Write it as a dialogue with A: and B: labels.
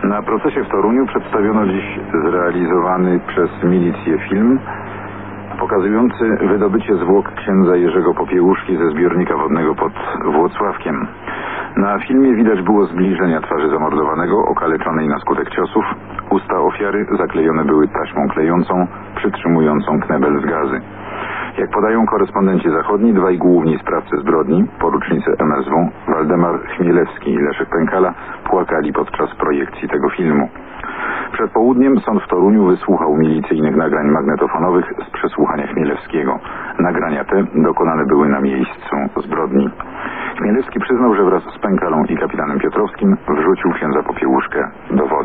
A: Na procesie w Toruniu przedstawiono dziś zrealizowany przez milicję film pokazujący wydobycie zwłok księdza Jerzego Popiełuszki ze zbiornika wodnego pod Włocławkiem. Na filmie widać było zbliżenia twarzy zamordowanego, okaleczonej na skutek ciosów. Usta ofiary zaklejone były taśmą klejącą, przytrzymującą knebel z gazy. Jak podają korespondenci zachodni, dwaj główni sprawcy zbrodni, porucznicy MSW, Waldemar Chmielewski i Leszek Pękala, płakali podczas projekcji tego filmu. Przed południem sąd w Toruniu wysłuchał milicyjnych nagrań magnetofonowych z przesłuchania Chmielewskiego. Nagrania te dokonane były na miejscu zbrodni. Chmielewski przyznał, że wraz z Pękalą i kapitanem Piotrowskim wrzucił księdza Popiełuszkę do wody.